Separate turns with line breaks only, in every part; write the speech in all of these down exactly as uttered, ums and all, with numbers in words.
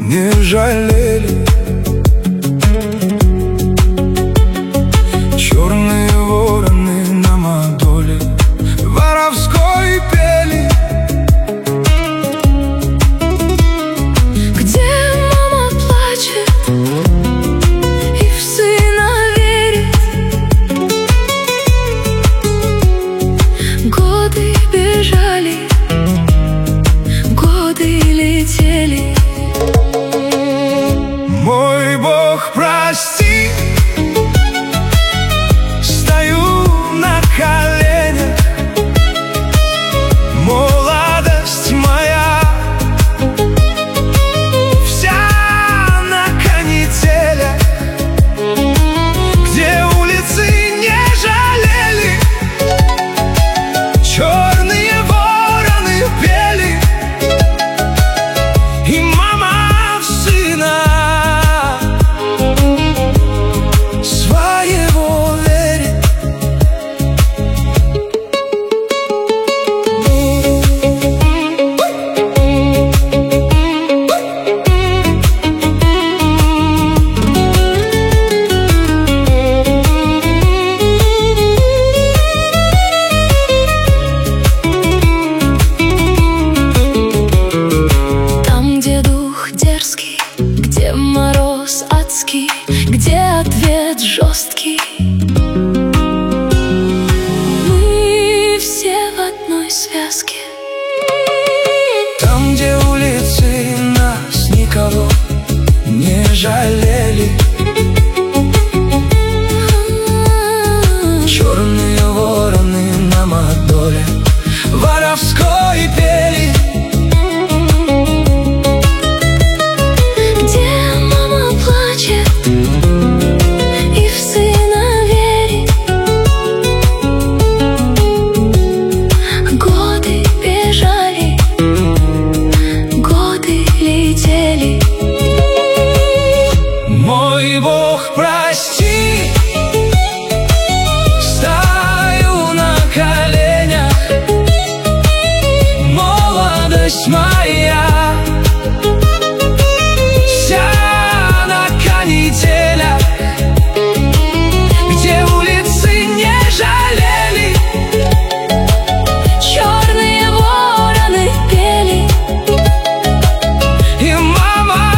не жалели. Черные вороны на мадоле воровской пели.
Где мама плачет и в сына верит. Годы бежали, годы летели.
Мой Бог, прости, стою на коленях. Молодость моя вся на канителях, где улицы не жалели, черные вороны пели, и мама в сына своего верит.
Там, где дух дерзкий, где мороз адский, где ответ жесткий, мы все в одной связке.
Там, где улицы нас никого не жалели, черные вороны на мадоле воровской пели.
Где мама плачет и в сына верит. Годы бежали, годы летели.
Мой Бог, прости, стою на коленях. Молодость моя вся на канителях, где улицы не жалели,
Черные вороны пели.
и мама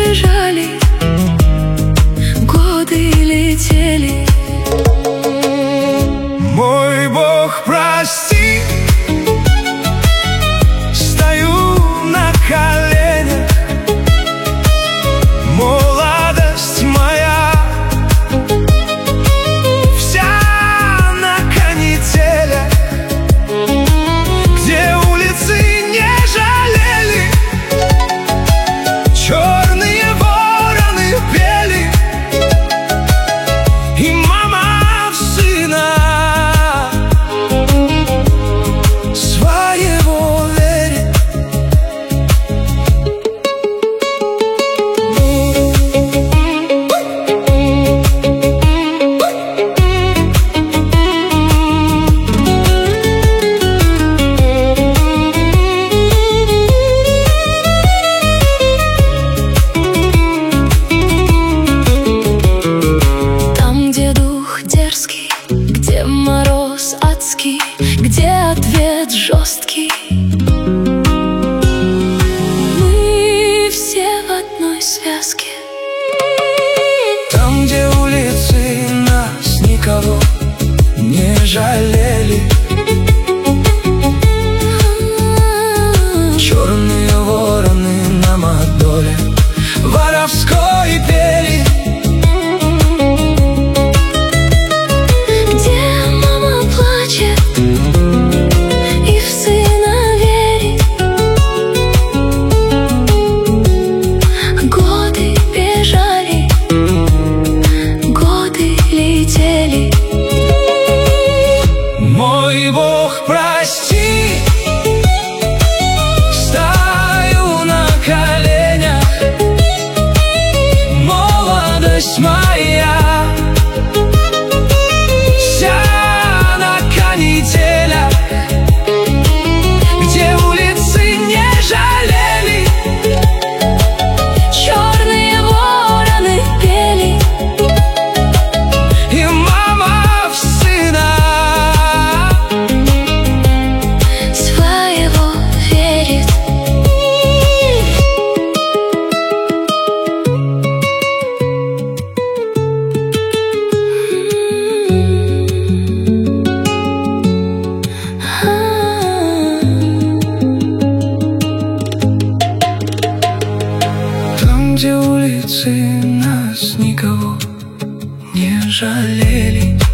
бежали, годы летели.
Мой Бог, прости, стою на коленях, молодость моя вся на канителях, где улицы не жалели, черные вороны пели, и мама в сына своего верит.
Там, где дух дерзкий, где мороз адский, где ответ жесткий, мы все в одной связке.
Там, где улицы нас никого не жалели, черные вороны нам от доли воровской пели.
Где мама плачет и в сына верит, годы бежали, годы летели.
Мой Бог, прости, стою на коленях, молодость моя вся на канителях, где улицы не жалели,
Черные вороны пели,
и мама в сына
своего верит.
там, где улицы нас никого не жалели.